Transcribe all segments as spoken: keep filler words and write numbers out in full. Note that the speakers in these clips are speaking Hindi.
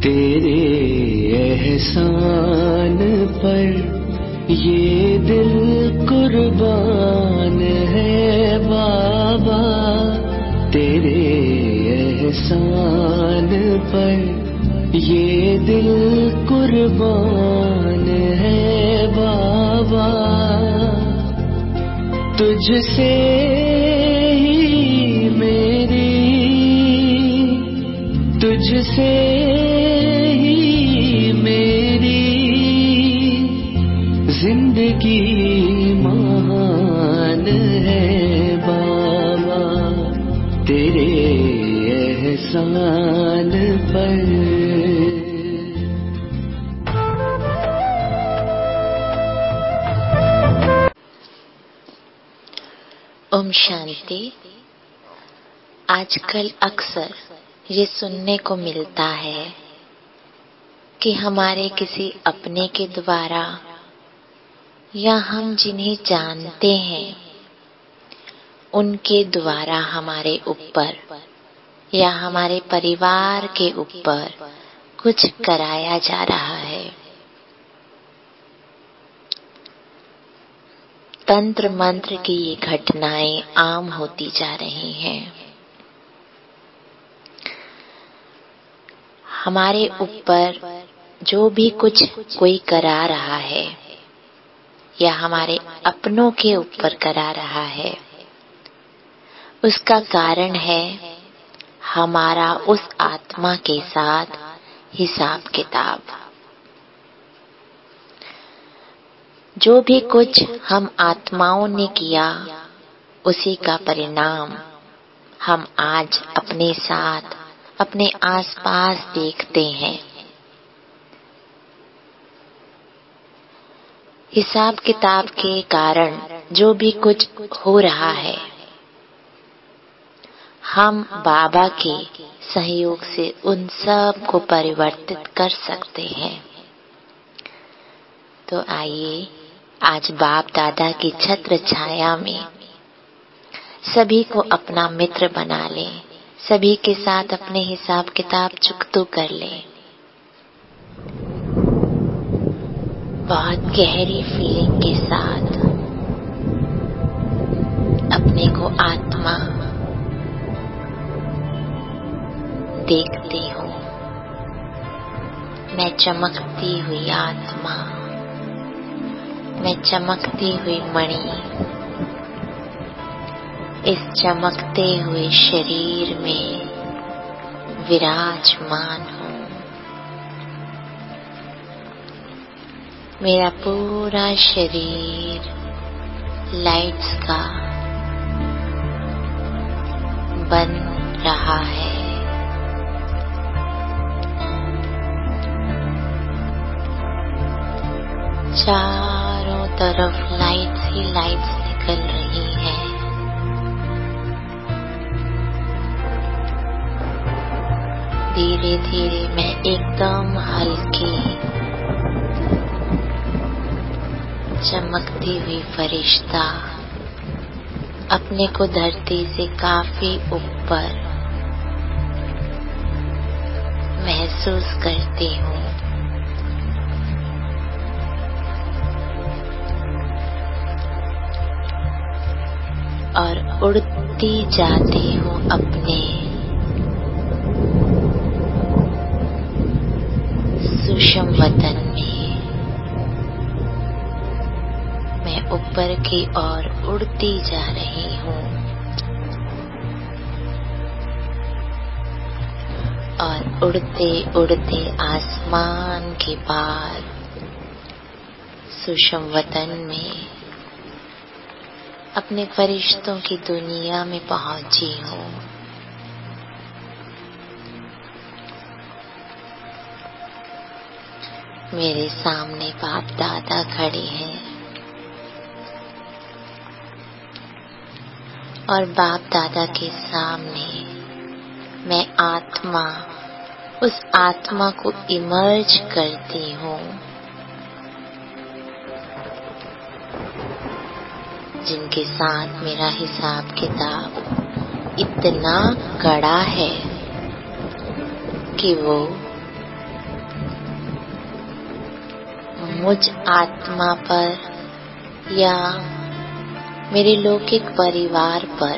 तेरे एहसान पर ये दिल कुर्बान है बाबा, तेरे एहसान पर ये दिल कुर्बान है बाबा। तुझसे ही मेरी, तुझसे ही मेरी जिंदगी महान है बाबा, तेरे एहसान पर। ओम शांति। आजकल अक्सर ये सुनने को मिलता है कि हमारे किसी अपने के द्वारा या हम जिन्हें जानते हैं उनके द्वारा हमारे ऊपर या हमारे परिवार के ऊपर कुछ कराया जा रहा है। तंत्र मंत्र की ये घटनाएं आम होती जा रही हैं। हमारे ऊपर जो भी कुछ कोई करा रहा है या हमारे अपनों के ऊपर करा रहा है, उसका कारण है हमारा उस आत्मा के साथ हिसाब किताब। जो भी कुछ हम आत्माओं ने किया उसी का परिणाम हम आज अपने साथ अपने आसपास देखते हैं। हिसाब किताब के कारण जो भी कुछ हो रहा है, हम बाबा के सहयोग से उन सब को परिवर्तित कर सकते हैं। तो आइए आज बाप दादा की छत्र छाया में सभी को अपना मित्र बना लें, सभी के साथ अपने हिसाब किताब चुकतो कर लें। बहुत गहरी फीलिंग के साथ अपने को आत्मा देखती हूँ। मैं चमकती हुई आत्मा, मैं चमकती हुई मणि इस चमकते हुए शरीर में विराजमान हूँ। मेरा पूरा शरीर लाइट्स का बन रहा है। चारों तरफ लाइट्स ही लाइट्स निकल रही हैं। धीरे धीरे मैं एकदम हल्की चमकती हुई फरिश्ता अपने को धरती से काफी ऊपर महसूस करती हूँ। और उड़ती जाती हूँ अपने सूक्ष्म वतन में। मैं ऊपर की ओर उड़ती जा रही हूँ और उड़ते उड़ते आसमान के पार सूक्ष्म वतन में अपने फरिश्तों की दुनिया में पहुंची हूँ। मेरे सामने बाप दादा खड़े हैं और बाप दादा के सामने मैं आत्मा उस आत्मा को इमर्ज करती हूँ जिनके साथ मेरा हिसाब किताब इतना कड़ा है कि वो मुझ आत्मा पर या मेरे लौकिक परिवार पर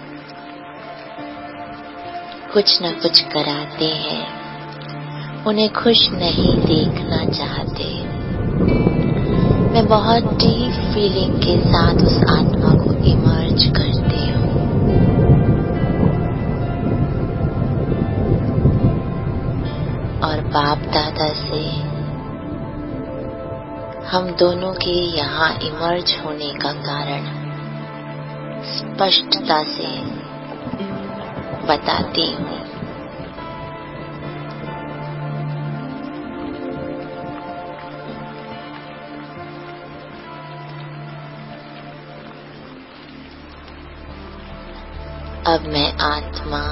कुछ न कुछ कराते हैं, उन्हें खुश नहीं देखना चाहते। मैं बहुत डीप फीलिंग के साथ उस आत्मा को इमर्ज करती हूँ और बाप दादा से हम दोनों के यहाँ इमर्ज होने का कारण स्पष्टता से बताती हूँ। अब मैं आत्मा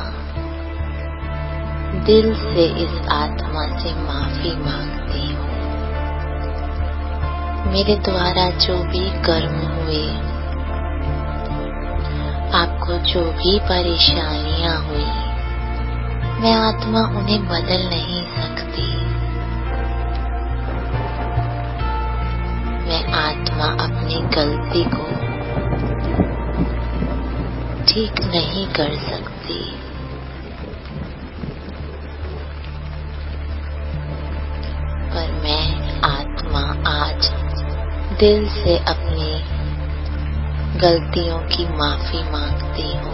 दिल से इस आत्मा से माफी मांगती हूँ। मेरे द्वारा जो भी कर्म हुए, आपको जो भी परेशानियां हुई, मैं आत्मा उन्हें बदल नहीं सकती। मैं आत्मा अपनी गलती को ठीक नहीं कर सकती। पर मैं आत्मा आज दिल से अपनी गलतियों की माफी मांगती हूँ।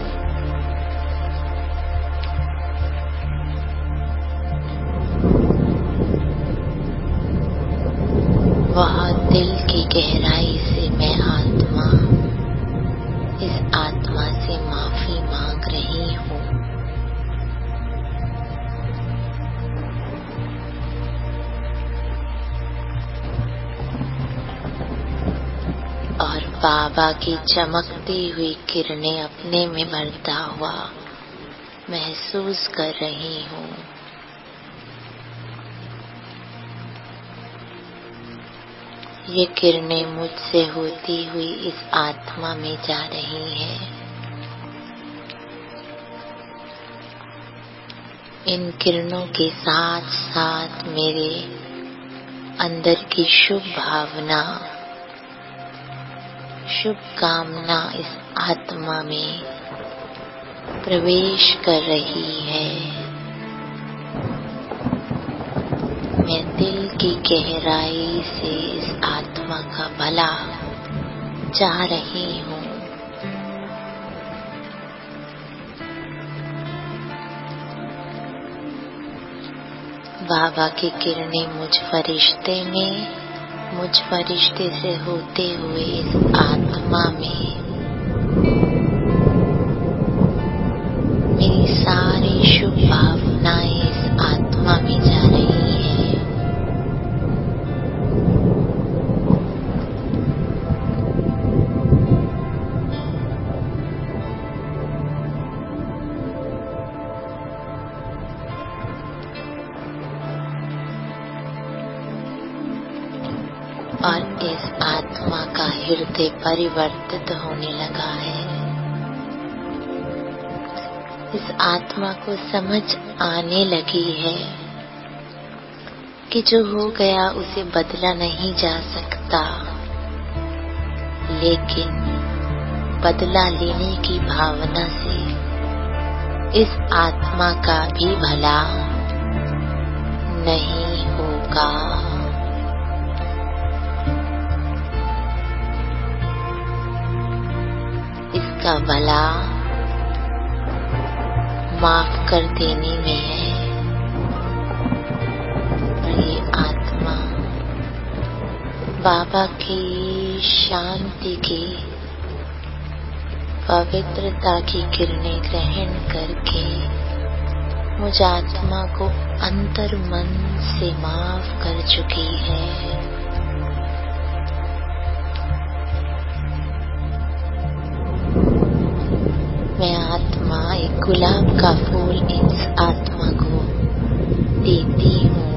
बहुत दिल की गहराई से मैं आत्मा इस आत्मा से माफी मांग रही हूँ। और बाबा की चमकती हुई किरणें अपने में भरता हुआ महसूस कर रही हूँ। ये किरणें मुझसे होती हुई इस आत्मा में जा रही हैं। इन किरणों के साथ साथ मेरे अंदर की शुभ भावना, शुभ कामना इस आत्मा में प्रवेश कर रही है। मैं दिल की गहराई से इस आत्मा का भला चाह रही हूँ। बाबा की किरणें मुझ फरिश्ते में मुझ फरिश्ते से होते हुए इस आत्मा में मेरी सारी शुभ भावनाएं इस आत्मा में जा रही हैं। और इस आत्मा का हृदय परिवर्तित होने लगा है। इस आत्मा को समझ आने लगी है कि जो हो गया उसे बदला नहीं जा सकता, लेकिन बदला लेने की भावना से इस आत्मा का भी भला नहीं होगा। इसका भला माफ कर देने में है। और ये आत्मा बाबा की शांति की, पवित्रता की किरणें ग्रहण करके मुझ आत्मा को अंतर मन से माफ कर चुकी है। मैं आत्मा एक गुलाब का फूल इस आत्मा को देती हूँ।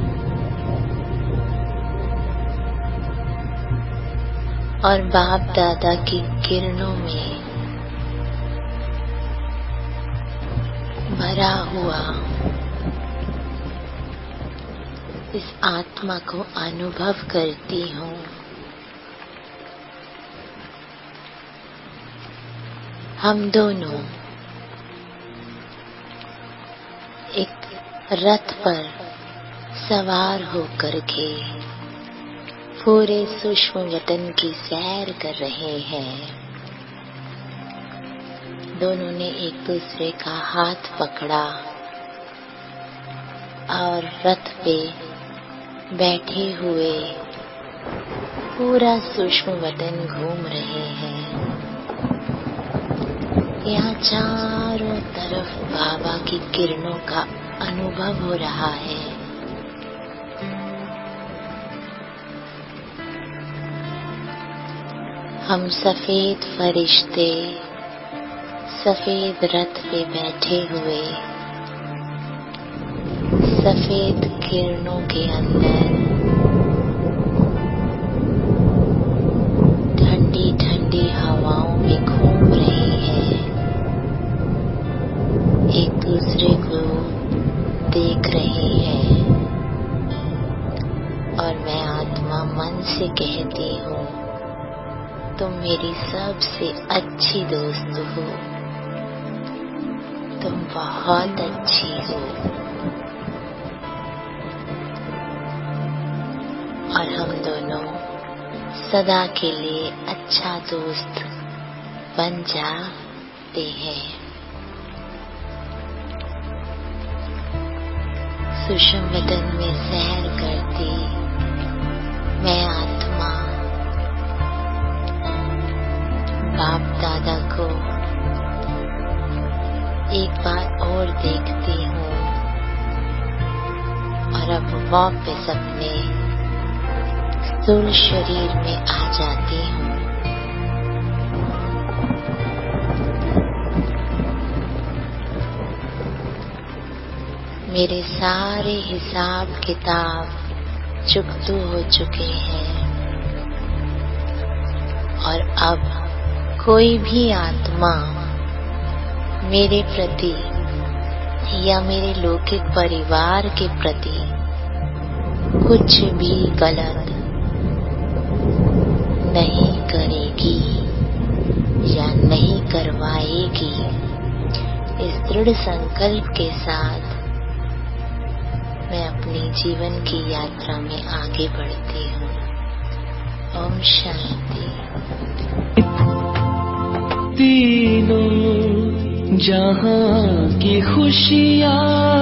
और बाप दादा की किरणों में भरा हुआ इस आत्मा को अनुभव करती हूँ। हम दोनों एक रथ पर सवार होकर के पूरे सूक्ष्म वतन की सैर कर रहे हैं। दोनों ने एक दूसरे का हाथ पकड़ा और रथ पे बैठे हुए पूरा सूक्ष्म वतन घूम रहे हैं। यहाँ चारों तरफ बाबा की किरणों का अनुभव हो रहा है। हम सफेद फरिश्ते सफेद रथ पे बैठे हुए सफेद किरणों के अंदर ठंडी ठंडी हवाओं में घूम रहे हैं। एक दूसरे को देख रहे हैं और मैं आत्मा मन से कहती हूँ, तुम मेरी सबसे अच्छी दोस्त हो, तुम बहुत अच्छी हो। और हम दोनों सदा के लिए अच्छा दोस्त बन जाते हैं। सूक्ष्म वतन में सैर करती मैं आत्मा बाप दादा को एक बार और देखती हूँ और अब वापस अपने स्थूल शरीर में आ जाती हूँ। मेरे सारे हिसाब किताब चुकतू हो चुके हैं और अब कोई भी आत्मा मेरे प्रति या मेरे लौकिक परिवार के प्रति कुछ भी गलत नहीं करेगी या नहीं करवाएगी। इस दृढ़ संकल्प के साथ मैं अपनी जीवन की यात्रा में आगे बढ़ती हूँ। ओम शांति। तीनों जहां की खुशियाँ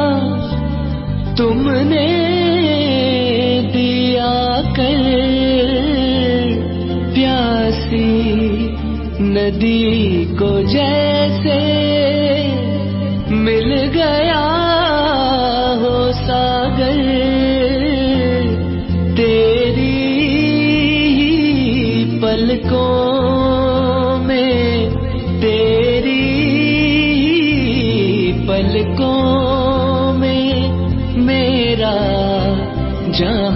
तुमने दिया कर, प्यासी नदी को जैसे मिल गया हो सागर, तेरी ही पलकों में, तेरी ही पलकों में मेरा जहां